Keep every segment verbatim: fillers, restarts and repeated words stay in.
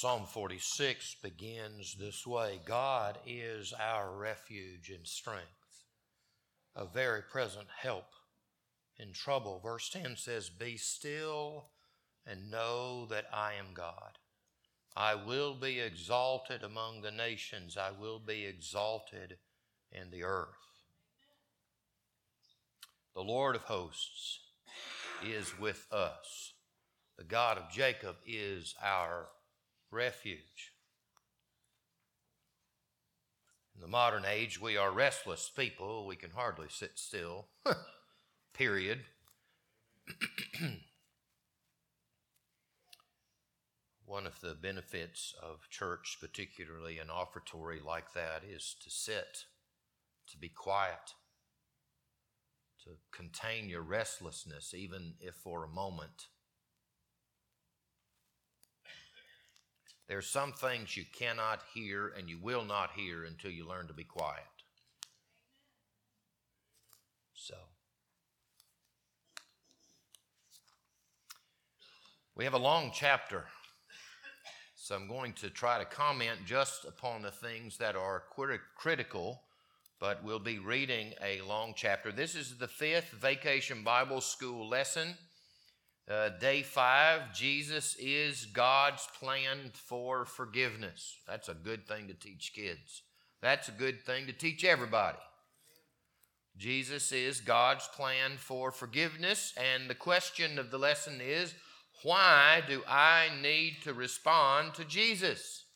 Psalm forty-six begins this way: God is our refuge and strength, a very present help in trouble. Verse ten says, be still and know that I am God. I will be exalted among the nations. I will be exalted in the earth. The Lord of hosts is with us. The God of Jacob is our refuge. In the modern age, we are restless people. We can hardly sit still. Period. One of the benefits of church, particularly an offertory like that, is to sit, to be quiet, to contain your restlessness, even if for a moment. There's some things you cannot hear and you will not hear until you learn to be quiet. So, we have a long chapter, so I'm going to try to comment just upon the things that are crit- critical, but we'll be reading a long chapter. This is the fifth Vacation Bible School lesson. Uh, day five, Jesus is God's plan for forgiveness. That's a good thing to teach kids. That's a good thing to teach everybody. Jesus is God's plan for forgiveness, and the question of the lesson is, why do I need to respond to Jesus?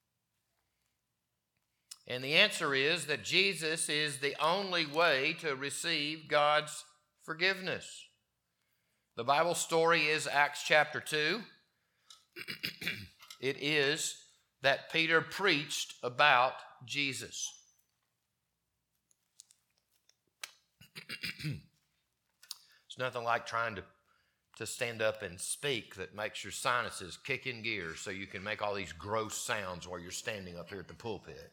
And the answer is that Jesus is the only way to receive God's forgiveness. The Bible story is Acts chapter two. It is that Peter preached about Jesus. It's nothing like trying to, to stand up and speak that makes your sinuses kick in gear so you can make all these gross sounds while you're standing up here at the pulpit.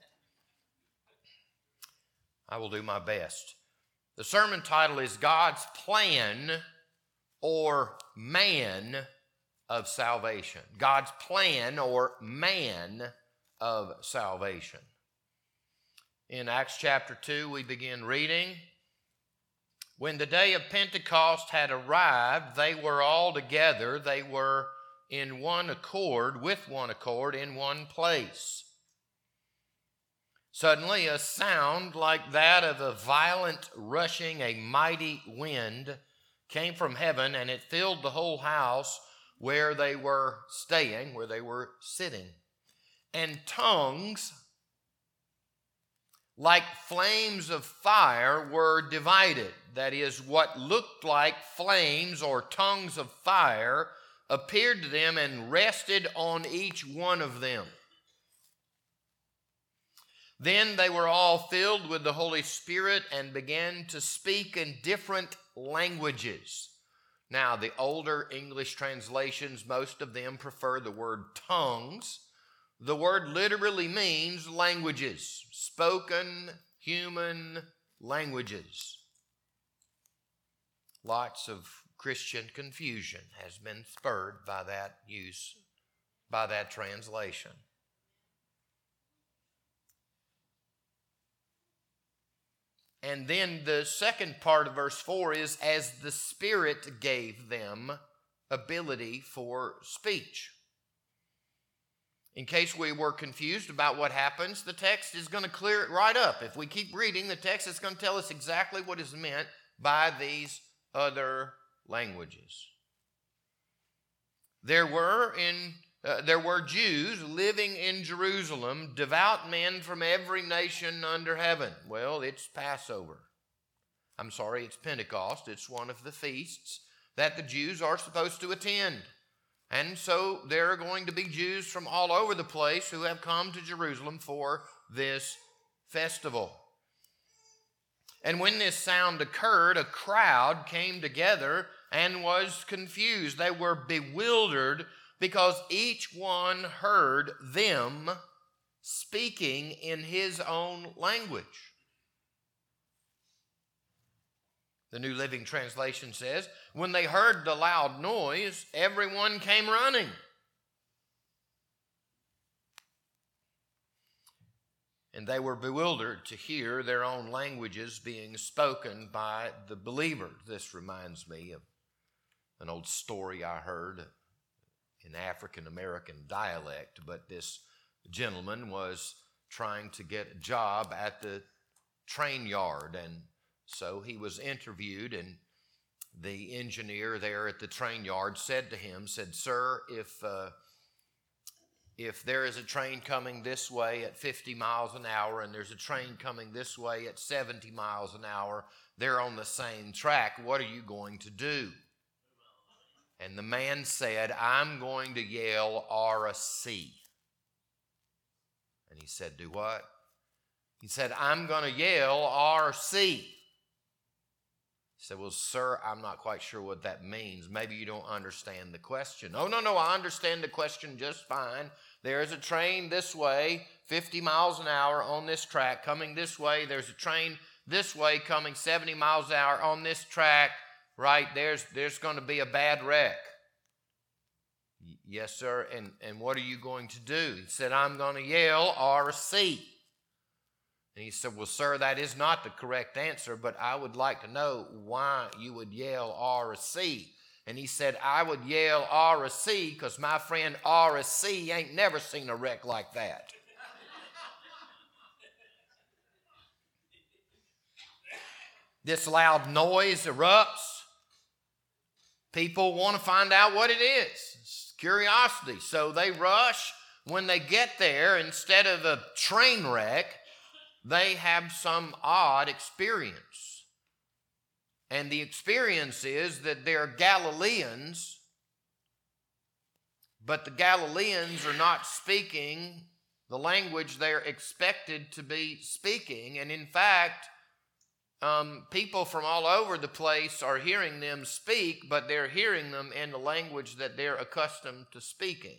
I will do my best. The sermon title is God's Plan or Man of Salvation. God's plan or man of salvation. In Acts chapter two, we begin reading. When the day of Pentecost had arrived, they were all together. They were in one accord, with one accord, in one place. Suddenly, a sound like that of a violent rushing, a mighty wind came from heaven, and it filled the whole house where they were staying, where they were sitting. And tongues, like flames of fire, were divided. That is, what looked like flames or tongues of fire appeared to them and rested on each one of them. Then they were all filled with the Holy Spirit and began to speak in different languages. Now, the older English translations, most of them prefer the word tongues. The word literally means languages, spoken human languages. Lots of Christian confusion has been spurred by that use, by that translation. And then the second part of verse four is, as the Spirit gave them ability for speech. In case we were confused about what happens, the text is going to clear it right up. If we keep reading, the text is going to tell us exactly what is meant by these other languages. There were in Uh, there were Jews living in Jerusalem, devout men from every nation under heaven. Well, it's Passover. I'm sorry, it's Pentecost. It's one of the feasts that the Jews are supposed to attend. And so there are going to be Jews from all over the place who have come to Jerusalem for this festival. And when this sound occurred, a crowd came together and was confused. They were bewildered because each one heard them speaking in his own language. The New Living Translation says, when they heard the loud noise, everyone came running. And they were bewildered to hear their own languages being spoken by the believer. This reminds me of an old story I heard in African American dialect, but this gentleman was trying to get a job at the train yard, and so he was interviewed, and the engineer there at the train yard said to him, said, "Sir, if uh, if there is a train coming this way at fifty miles an hour and there's a train coming this way at seventy miles an hour, they're on the same track, what are you going to do?" And the man said, "I'm going to yell R C." And he said, "Do what?" He said, "I'm going to yell R C." He said, "Well, sir, I'm not quite sure what that means. Maybe you don't understand the question." "Oh, no, no, I understand the question just fine. There is a train this way, fifty miles an hour on this track, coming this way. There's a train this way coming seventy miles an hour on this track. Right, there's there's going to be a bad wreck." "Yes, sir, and, and what are you going to do?" He said, "I'm going to yell R C." And he said, "Well, sir, that is not the correct answer, but I would like to know why you would yell R C. And he said, "I would yell R C because my friend R C ain't never seen a wreck like that." This loud noise erupts. People want to find out what it is. It's curiosity. So they rush. When they get there, instead of a train wreck, they have some odd experience. And the experience is that they're Galileans, but the Galileans are not speaking the language they're expected to be speaking. And in fact, um, people from all over the place are hearing them speak, but they're hearing them in the language that they're accustomed to speaking.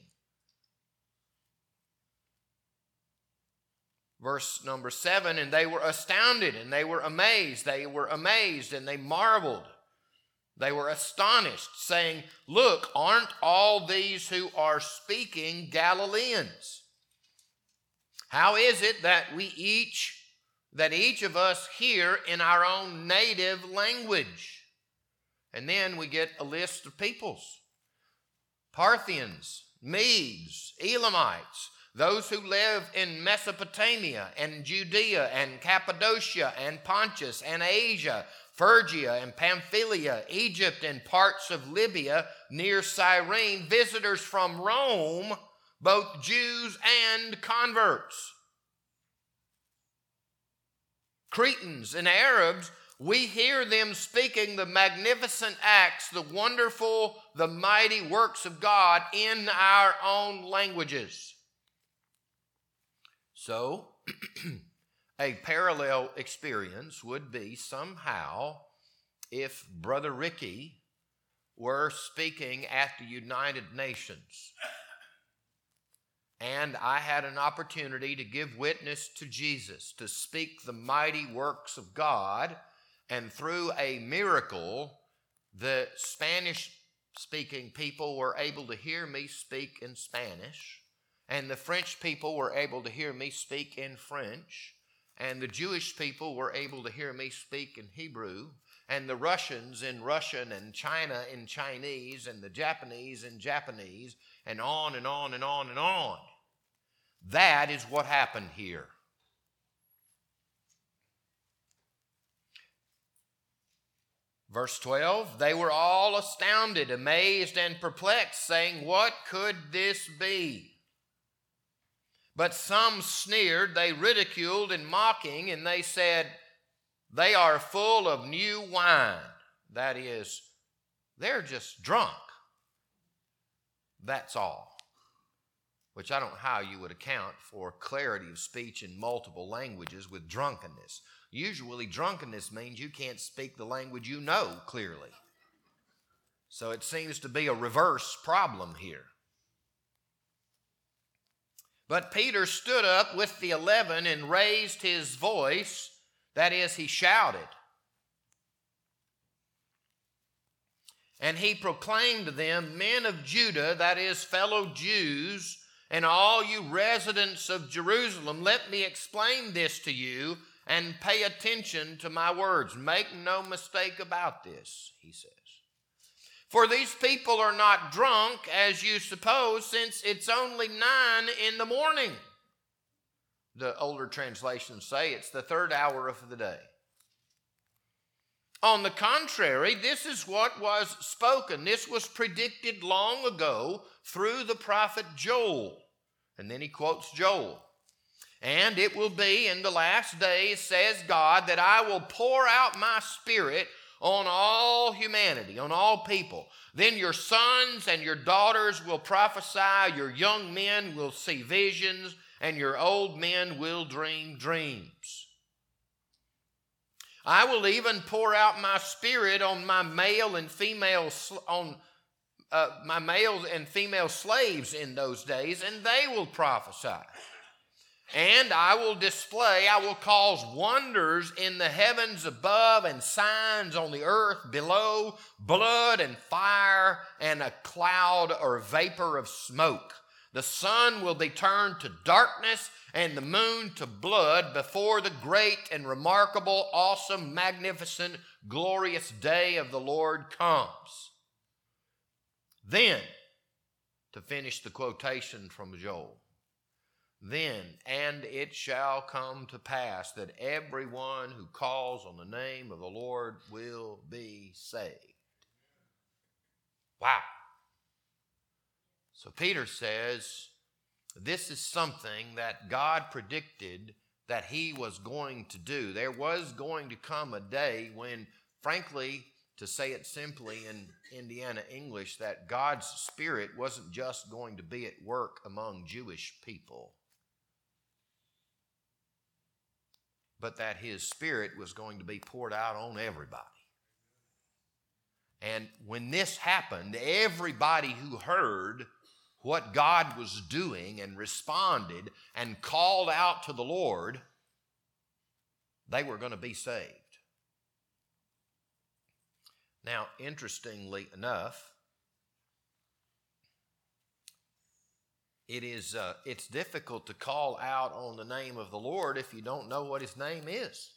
Verse number seven, and they were astounded and they were amazed. They were amazed and they marveled. They were astonished, saying, "Look, aren't all these who are speaking Galileans? How is it that we each, that each of us hear in our own native language?" And then we get a list of peoples. Parthians, Medes, Elamites, those who live in Mesopotamia and Judea and Cappadocia and Pontus and Asia, Phrygia and Pamphylia, Egypt and parts of Libya near Cyrene, visitors from Rome, both Jews and converts. Cretans and Arabs, we hear them speaking the magnificent acts, the wonderful, the mighty works of God in our own languages. So, a parallel experience would be somehow if Brother Ricky were speaking at the United Nations and I had an opportunity to give witness to Jesus, to speak the mighty works of God, and through a miracle, the Spanish-speaking people were able to hear me speak in Spanish, and the French people were able to hear me speak in French, and the Jewish people were able to hear me speak in Hebrew, and the Russians in Russian, and China in Chinese, and the Japanese in Japanese, and on and on and on and on. That is what happened here. Verse twelve, they were all astounded, amazed, and perplexed, saying, "What could this be?" But some sneered, they ridiculed and mocking, and they said, "They are full of new wine." That is, they're just drunk. That's all. Which I don't know how you would account for clarity of speech in multiple languages with drunkenness. Usually drunkenness means you can't speak the language you know clearly. So it seems to be a reverse problem here. But Peter stood up with the eleven and raised his voice, that is, he shouted. And he proclaimed to them, "Men of Judah," that is, fellow Jews, and all you residents of Jerusalem, let me explain this to you and pay attention to my words. Make no mistake about this, he says. For these people are not drunk, as you suppose, since it's only nine in the morning. The older translations say it's the third hour of the day. On the contrary, this is what was spoken. This was predicted long ago through the prophet Joel. And then he quotes Joel. And it will be in the last days, says God, that I will pour out my spirit on all humanity, on all people. Then your sons and your daughters will prophesy, your young men will see visions, and your old men will dream dreams. I will even pour out my spirit on my male and female on uh, my male and female slaves in those days, and they will prophesy. And I will display, I will cause wonders in the heavens above and signs on the earth below, blood and fire and a cloud or vapor of smoke. The sun will be turned to darkness and the moon to blood before the great and remarkable, awesome, magnificent, glorious day of the Lord comes. Then, to finish the quotation from Joel, then, and it shall come to pass that everyone who calls on the name of the Lord will be saved. Wow. So Peter says, this is something that God predicted that he was going to do. There was going to come a day when, frankly, to say it simply in Indiana English, that God's Spirit wasn't just going to be at work among Jewish people, but that his Spirit was going to be poured out on everybody. And when this happened, everybody who heard what God was doing and responded and called out to the Lord, they were going to be saved. Now, interestingly enough, it is uh, it's difficult to call out on the name of the Lord if you don't know what his name is.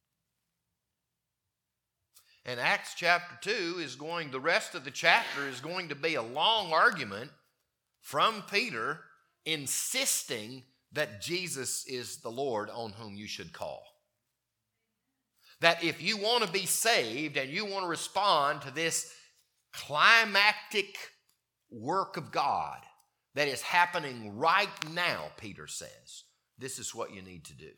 And Acts chapter two is going, the rest of the chapter is going to be a long argument from Peter insisting that Jesus is the Lord on whom you should call. That if you want to be saved and you want to respond to this climactic work of God that is happening right now, Peter says, this is what you need to do.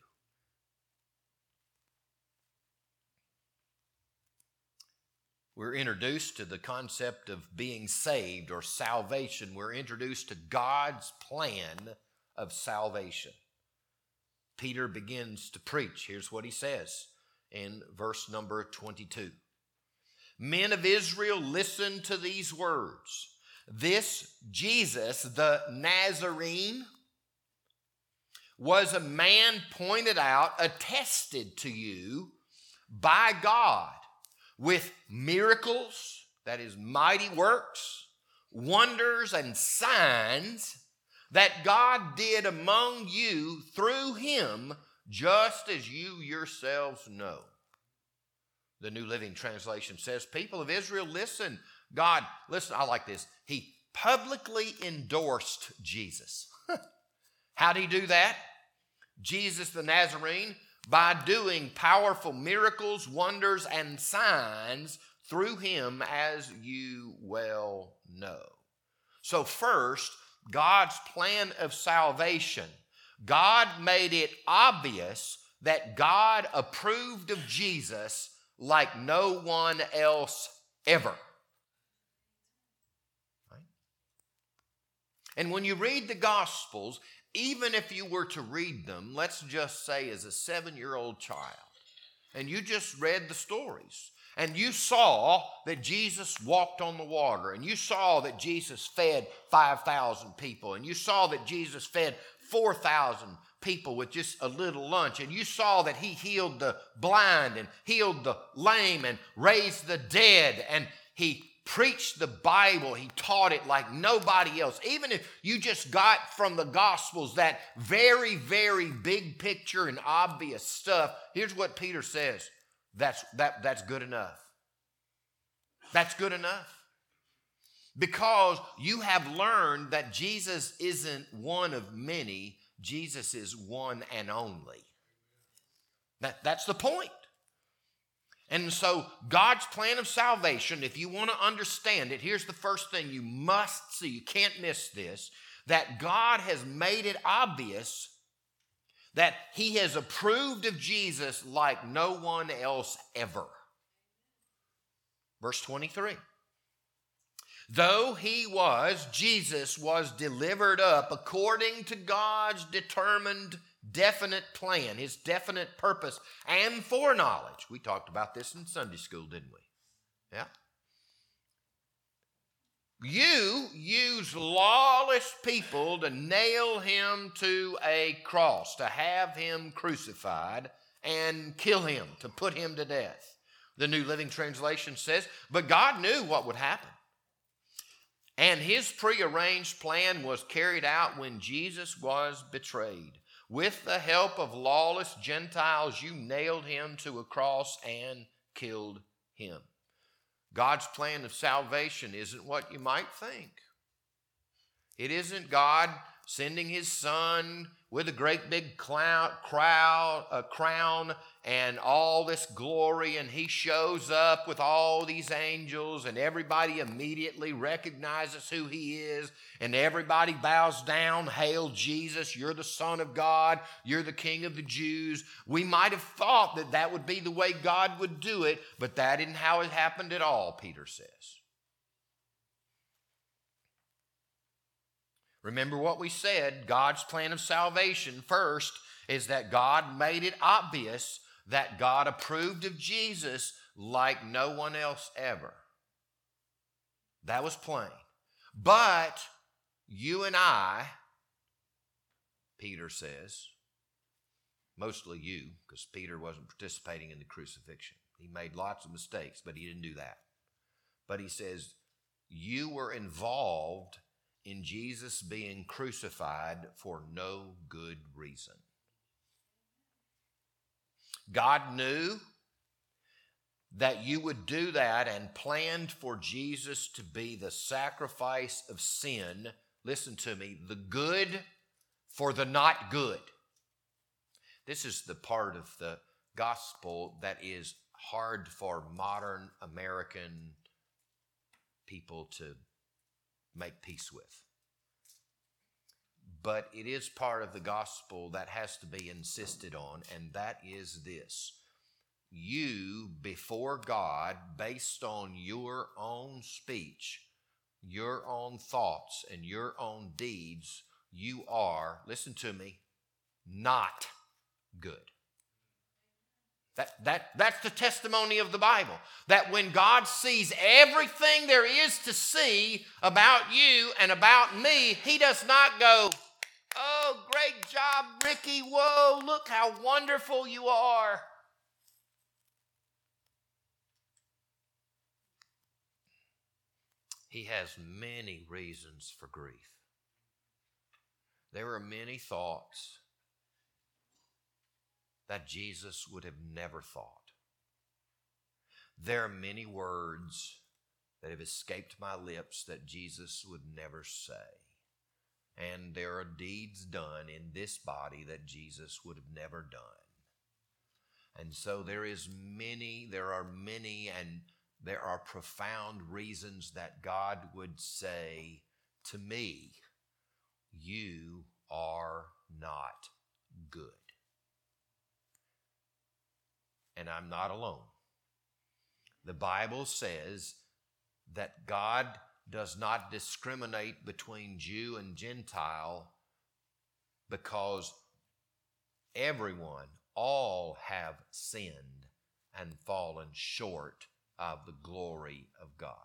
We're introduced to the concept of being saved or salvation. We're introduced to God's plan of salvation. Peter begins to preach. Here's what he says in verse number twenty-two. Men of Israel, listen to these words. This Jesus, the Nazarene, was a man pointed out, attested to you by God, with miracles, that is mighty works, wonders and signs that God did among you through him, just as you yourselves know. The New Living Translation says, people of Israel, listen. God, listen, I like this. He publicly endorsed Jesus. How did he do that? Jesus the Nazarene, by doing powerful miracles, wonders, and signs through him, as you well know. So first, God's plan of salvation. God made it obvious that God approved of Jesus like no one else ever. Right? And when you read the Gospels, even if you were to read them, let's just say as a seven-year-old child, and you just read the stories, and you saw that Jesus walked on the water, and you saw that Jesus fed five thousand people, and you saw that Jesus fed four thousand people with just a little lunch, and you saw that he healed the blind and healed the lame and raised the dead, and he preached the Bible. He taught it like nobody else. Even if you just got from the Gospels that very, very big picture and obvious stuff, here's what Peter says. That's, that, that's good enough. That's good enough. Because you have learned that Jesus isn't one of many. Jesus is one and only. That, that's the point. And so God's plan of salvation, if you want to understand it, here's the first thing you must see. You can't miss this. That God has made it obvious that he has approved of Jesus like no one else ever. Verse twenty-three. Though he was, Jesus was delivered up according to God's determined, definite plan, his definite purpose and foreknowledge. We talked about this in Sunday school, didn't we? Yeah. You use lawless people to nail him to a cross, to have him crucified and kill him, to put him to death. The New Living Translation says, but God knew what would happen. And his prearranged plan was carried out when Jesus was betrayed. With the help of lawless Gentiles, you nailed him to a cross and killed him. God's plan of salvation isn't what you might think. It isn't God sending his son with a great big clown, crowd, a crown and all this glory, and he shows up with all these angels, and everybody immediately recognizes who he is, and everybody bows down. Hail Jesus, you're the Son of God, you're the King of the Jews. We might have thought that that would be the way God would do it, but that isn't how it happened at all, Peter says. Remember what we said, God's plan of salvation first is that God made it obvious that God approved of Jesus like no one else ever. That was plain. But you and I, Peter says, mostly you, because Peter wasn't participating in the crucifixion. He made lots of mistakes, but he didn't do that. But he says, you were involved in Jesus being crucified for no good reason. God knew that you would do that and planned for Jesus to be the sacrifice of sin. Listen to me, the good for the not good. This is the part of the gospel that is hard for modern American people to make peace with. But it is part of the gospel that has to be insisted on, and that is this. You, before God, based on your own speech, your own thoughts, and your own deeds, you are, listen to me, not good. That, that, that's the testimony of the Bible. That when God sees everything there is to see about you and about me, he does not go, oh, great job, Ricky. Whoa, look how wonderful you are. He has many reasons for grief. There are many thoughts that Jesus would have never thought. There are many words that have escaped my lips that Jesus would never say. And there are deeds done in this body that Jesus would have never done. And so there is many, there are many, and there are profound reasons that God would say to me, you are not good. And I'm not alone. The Bible says that God does not discriminate between Jew and Gentile because everyone, all have sinned and fallen short of the glory of God.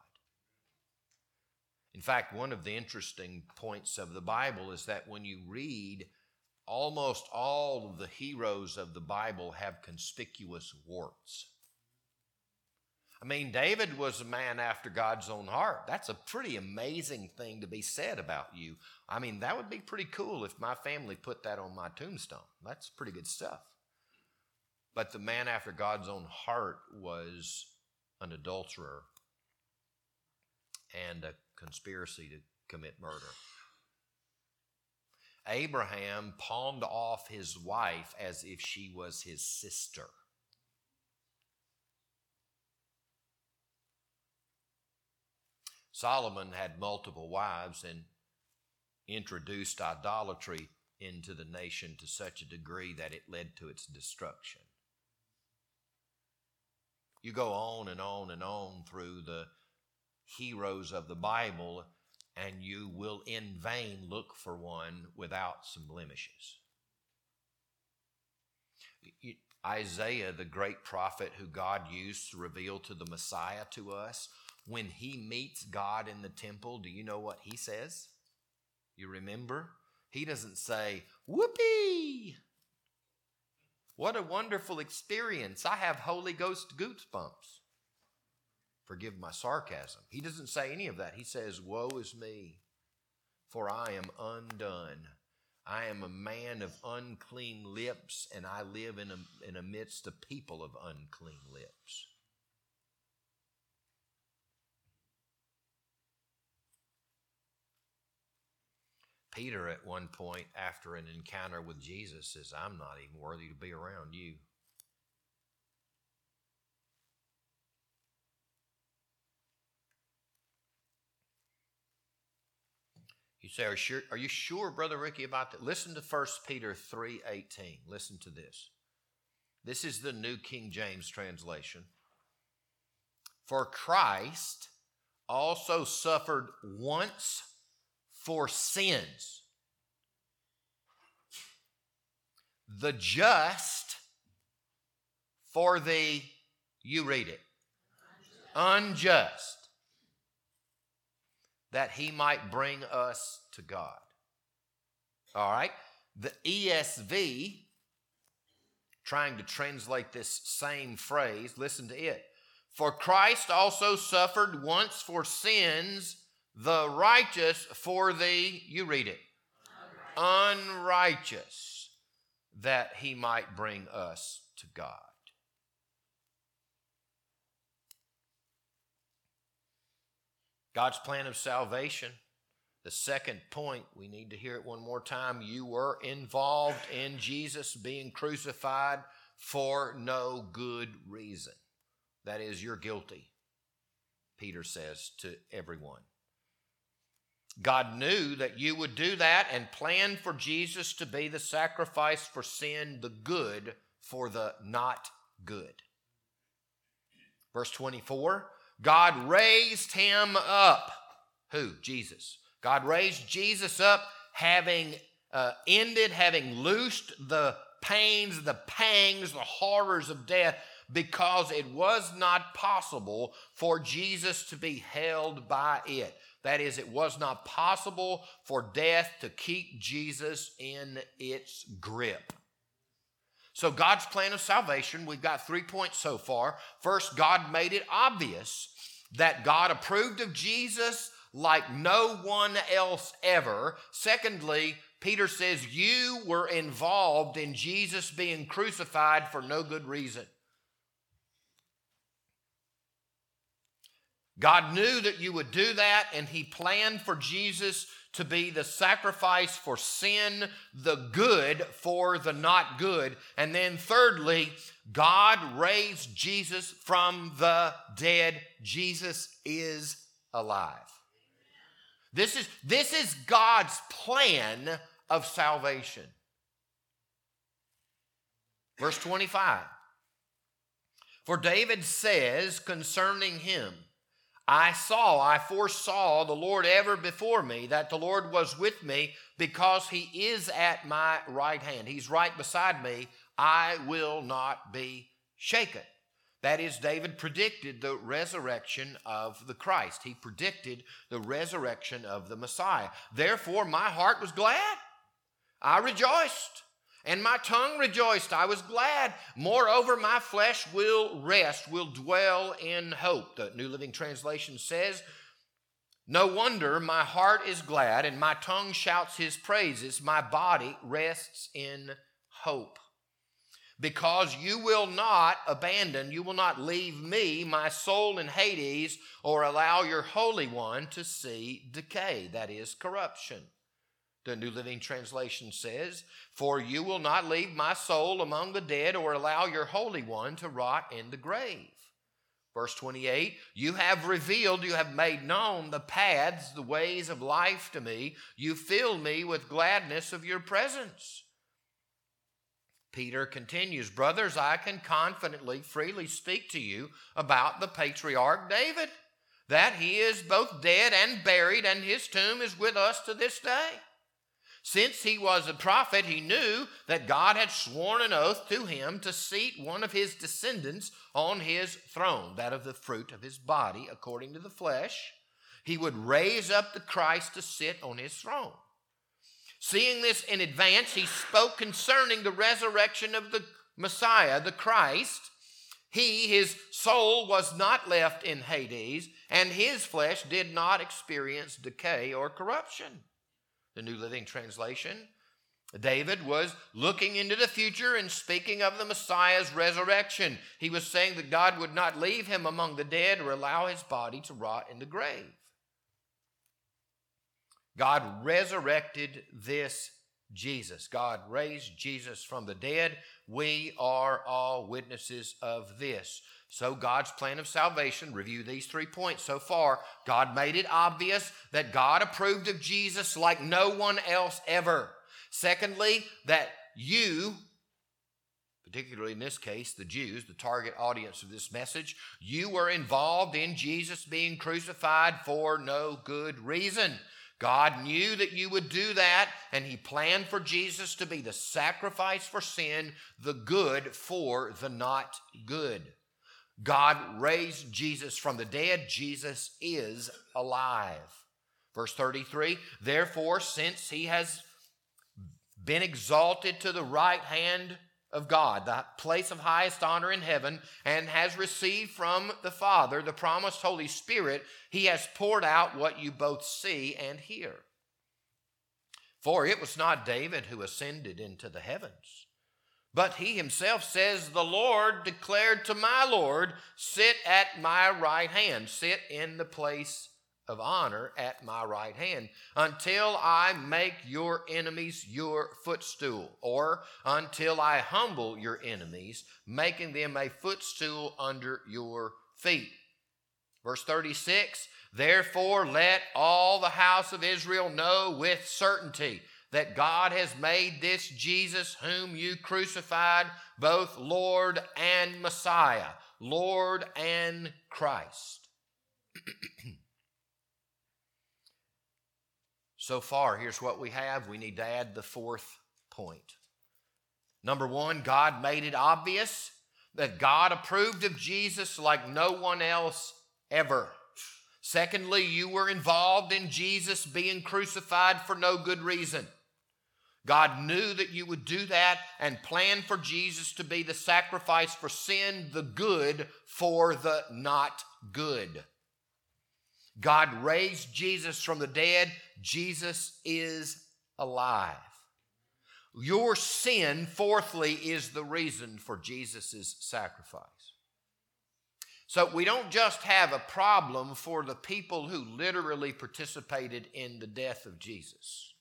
In fact, one of the interesting points of the Bible is that when you read, almost all of the heroes of the Bible have conspicuous warts. I mean, David was a man after God's own heart. That's a pretty amazing thing to be said about you. I mean, that would be pretty cool if my family put that on my tombstone. That's pretty good stuff. But the man after God's own heart was an adulterer and a conspiracy to commit murder. Abraham pawned off his wife as if she was his sister. Solomon had multiple wives and introduced idolatry into the nation to such a degree that it led to its destruction. You go on and on and on through the heroes of the Bible, and you will in vain look for one without some blemishes. Isaiah, the great prophet who God used to reveal to the Messiah to us, when he meets God in the temple, do you know what he says? You remember? He doesn't say, whoopee! What a wonderful experience. I have Holy Ghost goosebumps. Forgive my sarcasm. He doesn't say any of that. He says, woe is me, for I am undone. I am a man of unclean lips, and I live in a, in a midst of people of unclean lips. Peter, at one point, after an encounter with Jesus, says, I'm not even worthy to be around you. You say, are you sure, are you sure, Brother Ricky, about that? Listen to First Peter three eighteen. Listen to this. This is the New King James translation. For Christ also suffered once for sins, the just for the, you read it, unjust, that he might bring us to God. All right? The E S V, trying to translate this same phrase, listen to it. For Christ also suffered once for sins, the righteous for the, you read it, unrighteous, unrighteous, that he might bring us to God. God's plan of salvation. The second point, we need to hear it one more time. You were involved in Jesus being crucified for no good reason. That is, you're guilty, Peter says to everyone. God knew that you would do that and planned for Jesus to be the sacrifice for sin, the good for the not good. Verse twenty-four, God raised him up. Who? Jesus. God raised Jesus up, having uh, ended, having loosed the pains, the pangs, the horrors of death, because it was not possible for Jesus to be held by it. That is, it was not possible for death to keep Jesus in its grip. So God's plan of salvation, we've got three points so far. First, God made it obvious that God approved of Jesus like no one else ever. Secondly, Peter says you were involved in Jesus being crucified for no good reason. God knew that you would do that, and he planned for Jesus to be the sacrifice for sin, the good for the not good. And then thirdly, God raised Jesus from the dead. Jesus is alive. This is, this is God's plan of salvation. Verse twenty-five. For David says concerning him, I saw, I foresaw the Lord ever before me, that the Lord was with me, because he is at my right hand. He's right beside me. I will not be shaken. That is, David predicted the resurrection of the Christ. He predicted the resurrection of the Messiah. Therefore, my heart was glad. I rejoiced. And my tongue rejoiced, I was glad. Moreover, my flesh will rest, will dwell in hope. The New Living Translation says, no wonder my heart is glad and my tongue shouts his praises. My body rests in hope. Because you will not abandon, you will not leave me, my soul in Hades, or allow your Holy One to see decay, that is, corruption. The New Living Translation says, for you will not leave my soul among the dead or allow your Holy One to rot in the grave. Verse twenty-eight, you have revealed, you have made known the paths, the ways of life to me. You fill me with gladness of your presence. Peter continues, brothers, I can confidently, freely speak to you about the patriarch David, that he is both dead and buried, and his tomb is with us to this day. Since he was a prophet, he knew that God had sworn an oath to him to seat one of his descendants on his throne, that of the fruit of his body, according to the flesh. He would raise up the Christ to sit on his throne. Seeing this in advance, he spoke concerning the resurrection of the Messiah, the Christ. He, his soul, was not left in Hades, and his flesh did not experience decay or corruption. The New Living Translation, David was looking into the future and speaking of the Messiah's resurrection. He was saying that God would not leave him among the dead or allow his body to rot in the grave. God resurrected this Jesus. God raised Jesus from the dead. We are all witnesses of this. So God's plan of salvation, review these three points so far. God made it obvious that God approved of Jesus like no one else ever. Secondly, that you, particularly in this case, the Jews, the target audience of this message, you were involved in Jesus being crucified for no good reason. God knew that you would do that, and he planned for Jesus to be the sacrifice for sin, the good for the not good. God raised Jesus from the dead. Jesus is alive. Verse thirty-three, therefore, since he has been exalted to the right hand of God, the place of highest honor in heaven, and has received from the Father the promised Holy Spirit, he has poured out what you both see and hear. For it was not David who ascended into the heavens, but he himself says, the Lord declared to my Lord, sit at my right hand, sit in the place of honor at my right hand, until I make your enemies your footstool, or until I humble your enemies, making them a footstool under your feet. Verse thirty-six, therefore let all the house of Israel know with certainty that God has made this Jesus whom you crucified both Lord and Messiah, Lord and Christ. So far, here's what we have. We need to add the fourth point. Number one, God made it obvious that God approved of Jesus like no one else ever. Secondly, you were involved in Jesus being crucified for no good reason. God knew that you would do that and planned for Jesus to be the sacrifice for sin, the good for the not good. God raised Jesus from the dead. Jesus is alive. Your sin, fourthly, is the reason for Jesus' sacrifice. So we don't just have a problem for the people who literally participated in the death of Jesus.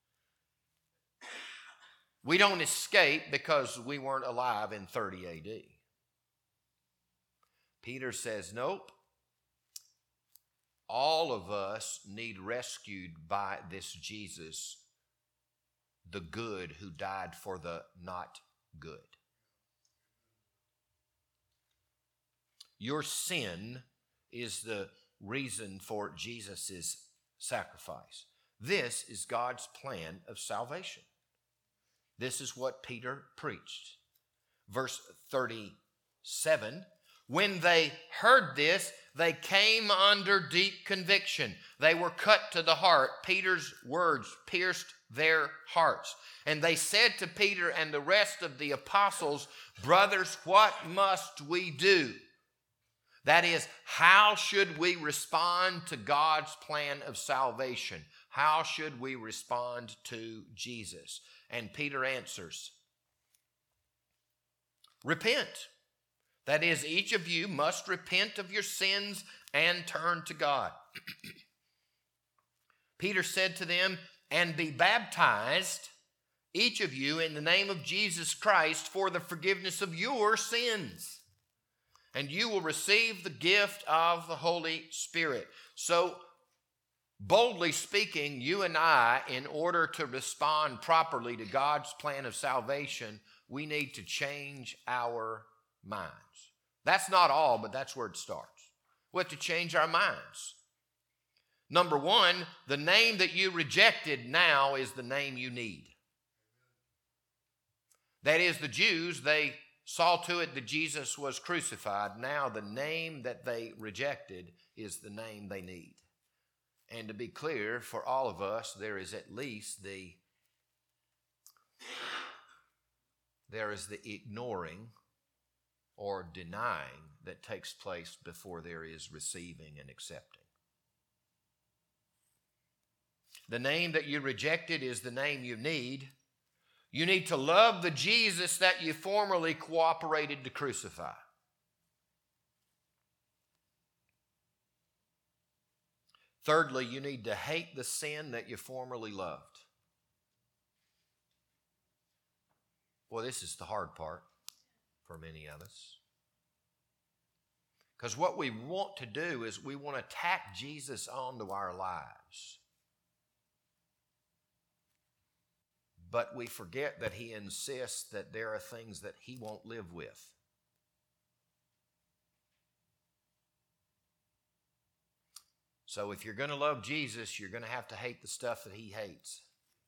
We don't escape because we weren't alive in thirty A D. Peter says, nope. All of us need rescued by this Jesus, the good who died for the not good. Your sin is the reason for Jesus' sacrifice. This is God's plan of salvation. This is what Peter preached. Verse thirty-seven, When they heard this, they came under deep conviction. They were cut to the heart. Peter's words pierced their hearts. And they said to Peter and the rest of the apostles, "Brothers, what must we do?" That is, how should we respond to God's plan of salvation? How should we respond to Jesus? And Peter answers, "Repent." That is, each of you must repent of your sins and turn to God. Peter said to them, "And be baptized, each of you, in the name of Jesus Christ for the forgiveness of your sins. And you will receive the gift of the Holy Spirit." So, boldly speaking, you and I, in order to respond properly to God's plan of salvation, we need to change our minds. That's not all, but that's where it starts. We have to change our minds. Number one, the name that you rejected now is the name you need. That is, the Jews, they saw to it that Jesus was crucified. Now the name that they rejected is the name they need. And to be clear, for all of us, there is at least the, there is the ignoring or denying that takes place before there is receiving and accepting. The name that you rejected is the name you need. You need to love the Jesus that you formerly cooperated to crucify. Thirdly, you need to hate the sin that you formerly loved. Boy, this is the hard part for many of us. Because what we want to do is we want to tack Jesus onto our lives. But we forget that he insists that there are things that he won't live with. So if you're going to love Jesus, you're going to have to hate the stuff that he hates.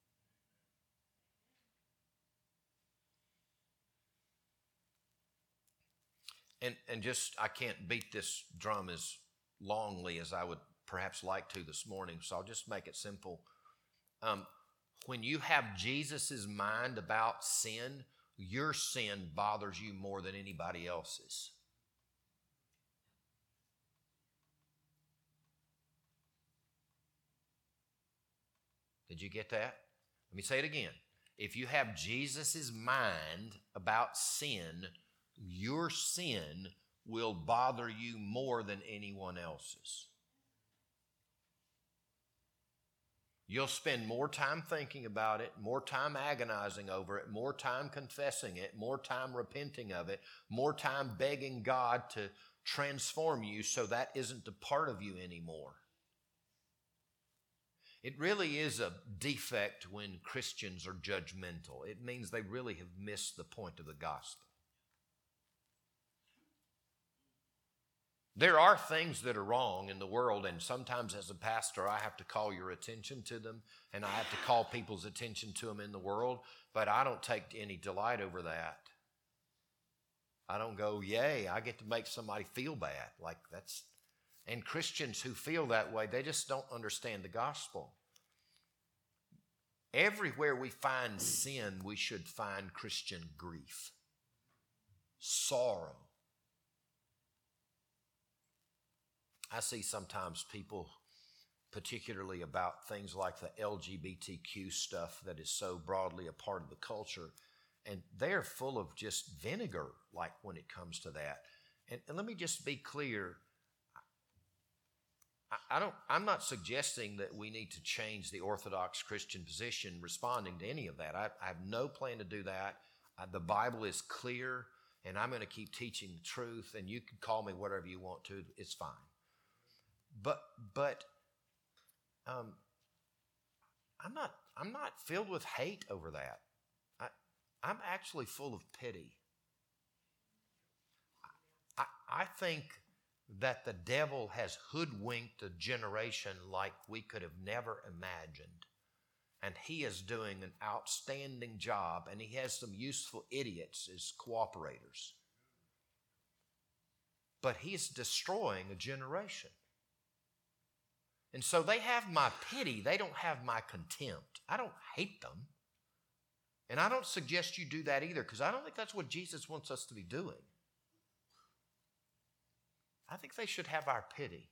And, and just, I can't beat this drum as longly as I would perhaps like to this morning, so I'll just make it simple. Um, when you have Jesus' mind about sin, your sin bothers you more than anybody else's. Did you get that? Let me say it again. If you have Jesus' mind about sin, your sin will bother you more than anyone else's. You'll spend more time thinking about it, more time agonizing over it, more time confessing it, more time repenting of it, more time begging God to transform you so that isn't a part of you anymore. It really is a defect when Christians are judgmental. It means they really have missed the point of the gospel. There are things that are wrong in the world, and sometimes as a pastor, I have to call your attention to them, and I have to call people's attention to them in the world, but I don't take any delight over that. I don't go, yay, I get to make somebody feel bad. Like that's, and Christians who feel that way, they just don't understand the gospel. Everywhere we find sin, we should find Christian grief, sorrow. I see sometimes people, particularly about things like the L G B T Q stuff that is so broadly a part of the culture, and they're full of just vinegar, like when it comes to that. And, and let me just be clear. I, I don't, I'm not suggesting that we need to change the Orthodox Christian position responding to any of that. I, I have no plan to do that. Uh, the Bible is clear, and I'm going to keep teaching the truth, and you can call me whatever you want to. It's fine. But but um, I'm not I'm not filled with hate over that. I I'm actually full of pity. I I think that the devil has hoodwinked a generation like we could have never imagined, and he is doing an outstanding job. And he has some useful idiots as cooperators. but he's destroying a generation. And so they have my pity. They don't have my contempt. I don't hate them. And I don't suggest you do that either, because I don't think that's what Jesus wants us to be doing. I think they should have our pity.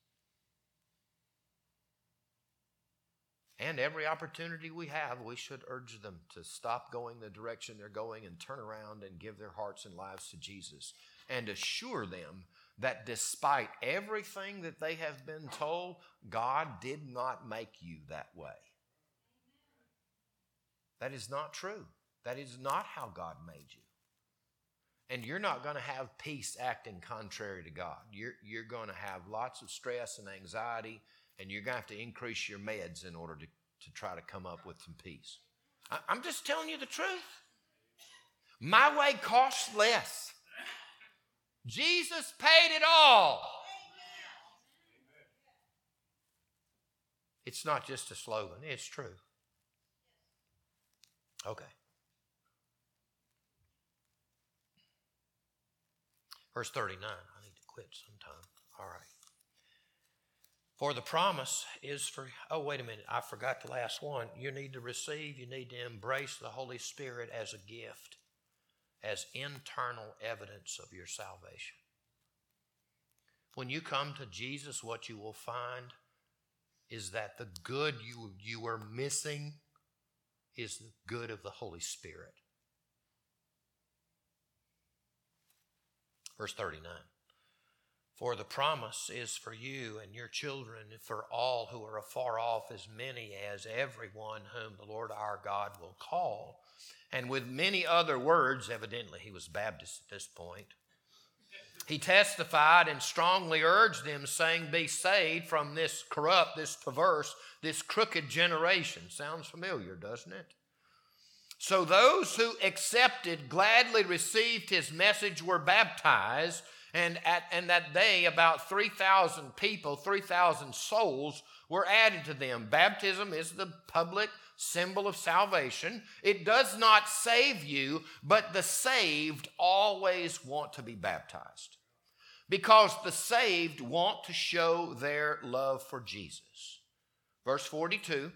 And every opportunity we have, we should urge them to stop going the direction they're going and turn around and give their hearts and lives to Jesus, and assure them that despite everything that they have been told, God did not make you that way. That is not true. That is not how God made you. And you're not going to have peace acting contrary to God. You're, you're going to have lots of stress and anxiety, and you're going to have to increase your meds in order to, to try to come up with some peace. I, I'm just telling you the truth. My way costs less. Jesus paid it all. It's not just a slogan, it's true. Okay. Verse thirty-nine. I need to quit sometime. All right. For the promise is for, oh, wait a minute. I forgot the last one. You need to receive, you need to embrace the Holy Spirit as a gift, as internal evidence of your salvation. When you come to Jesus, what you will find is that the good you, you are missing is the good of the Holy Spirit. Verse thirty-nine. For the promise is for you and your children, for all who are afar off, as many as everyone whom the Lord our God will call. And with many other words, evidently he was Baptist at this point, he testified and strongly urged them, saying, be saved from this corrupt, this perverse, this crooked generation. Sounds familiar, doesn't it? So those who accepted, gladly received his message, were baptized, and, at, and that day about three thousand people, three thousand souls were added to them. Baptism is the public symbol of salvation. It does not save you, but the saved always want to be baptized, because the saved want to show their love for Jesus. Verse forty-two,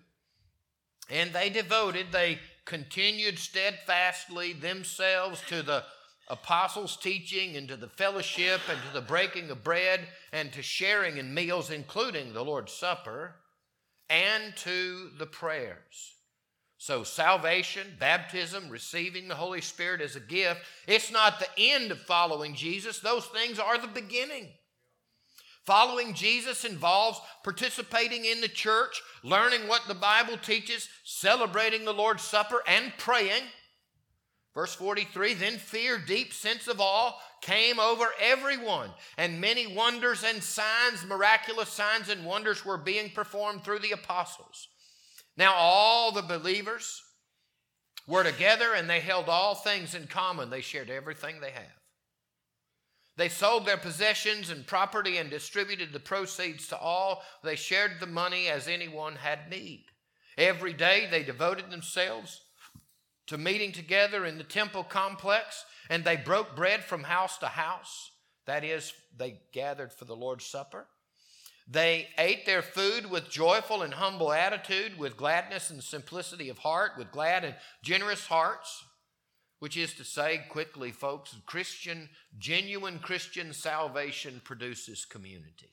and they devoted, they continued steadfastly themselves to the apostles' teaching and to the fellowship and to the breaking of bread and to sharing in meals, including the Lord's Supper, and to the prayers. So salvation, baptism, receiving the Holy Spirit as a gift, it's not the end of following Jesus. Those things are the beginning. Following Jesus involves participating in the church, learning what the Bible teaches, celebrating the Lord's Supper, and praying. Verse forty-three, then fear, deep sense of awe, came over everyone, and many wonders and signs, miraculous signs and wonders were being performed through the apostles. Now all the believers were together, and they held all things in common. They shared everything they have. They sold their possessions and property and distributed the proceeds to all. They shared the money as anyone had need. Every day they devoted themselves to meeting together in the temple complex, and they broke bread from house to house. That is, they gathered for the Lord's Supper. They ate their food with joyful and humble attitude, with gladness and simplicity of heart, with glad and generous hearts, which is to say, quickly, folks, Christian, genuine Christian salvation produces community.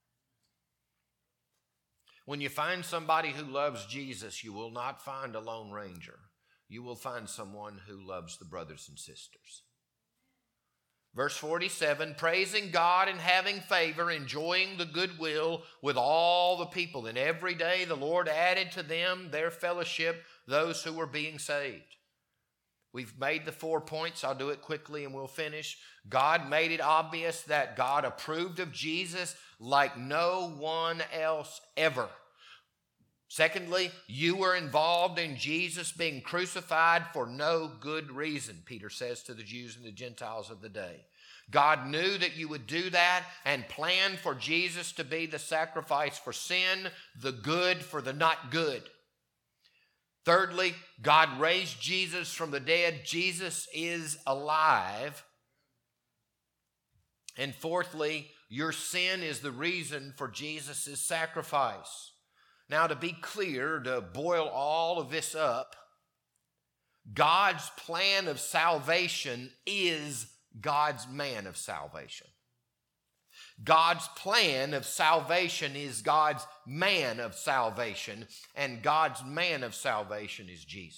When you find somebody who loves Jesus, you will not find a Lone Ranger. You will find someone who loves the brothers and sisters. Verse forty-seven, praising God and having favor, enjoying the goodwill with all the people. And every day the Lord added to them their fellowship, those who were being saved. We've made the four points. I'll do it quickly and we'll finish. God made it obvious that God approved of Jesus like no one else ever. Secondly, you were involved in Jesus being crucified for no good reason, Peter says to the Jews and the Gentiles of the day. God knew that you would do that and planned for Jesus to be the sacrifice for sin, the good for the not good. Thirdly, God raised Jesus from the dead. Jesus is alive. And fourthly, your sin is the reason for Jesus' sacrifice. Now, to be clear, to boil all of this up, God's plan of salvation is God's man of salvation. God's plan of salvation is God's man of salvation, and God's man of salvation is Jesus.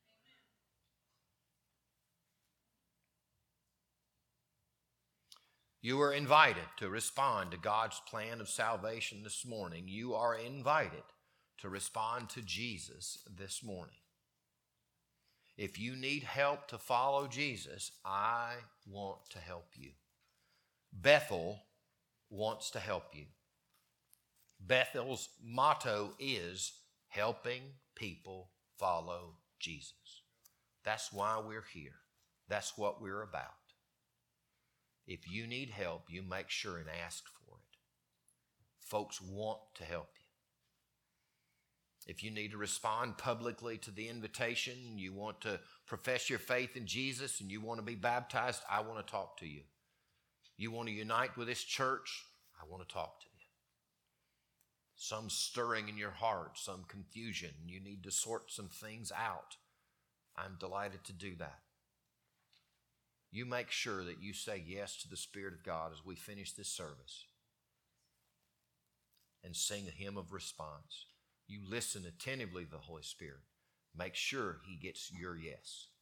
You are invited to respond to God's plan of salvation this morning. You are invited to respond to Jesus this morning. If you need help to follow Jesus, I want to help you. Bethel wants to help you. Bethel's motto is helping people follow Jesus. That's why we're here. That's what we're about. If you need help, you make sure and ask for it. Folks want to help you. If you need to respond publicly to the invitation, you want to profess your faith in Jesus and you want to be baptized, I want to talk to you. You want to unite with this church, I want to talk to you. Some stirring in your heart, some confusion, you need to sort some things out. I'm delighted to do that. You make sure that you say yes to the Spirit of God as we finish this service and sing a hymn of response. You listen attentively to the Holy Spirit. Make sure He gets your yes.